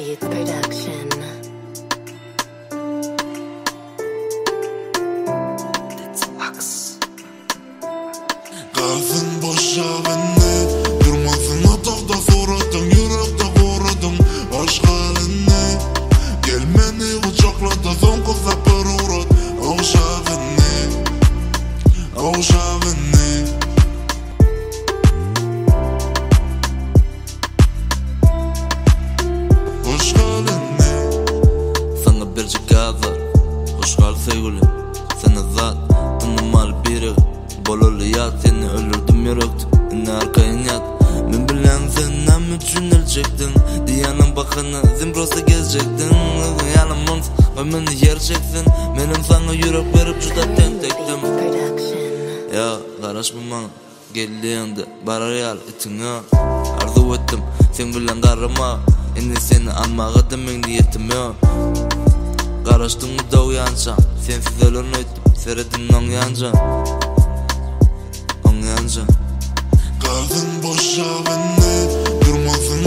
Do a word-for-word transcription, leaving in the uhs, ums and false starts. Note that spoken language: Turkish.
Beat Production. Kalsın boşa beni, durmasın atakta soradın, yürekte koradın aşk halini. Gelmeni kucakladı son sefer uğrat, okşa beni, okşa beni. Hoş halini. Sana bir cigazar, hoş hal sevgilim. Sana zat, tanımal biri. Bololu yat, seni öldürdüm yürektim. Yine arkayın yat. Ben bilen sen nam üçün ölçektin. Diyanın bakını zimbrosa gezecektin. Yanım mont, ve beni yer çeksin. Benim sana yürek verip juda tentektim. Ya karışma bana, geldiğinde bara yal itine. Arzu ettim, sen bilen darıma. Indi seni almağa demin niyetim ya. Karıştın mı da uyancan, sensiz ölür müydüm, seyredin on yancan. On yancan. Kalsın boşa beni, durmasın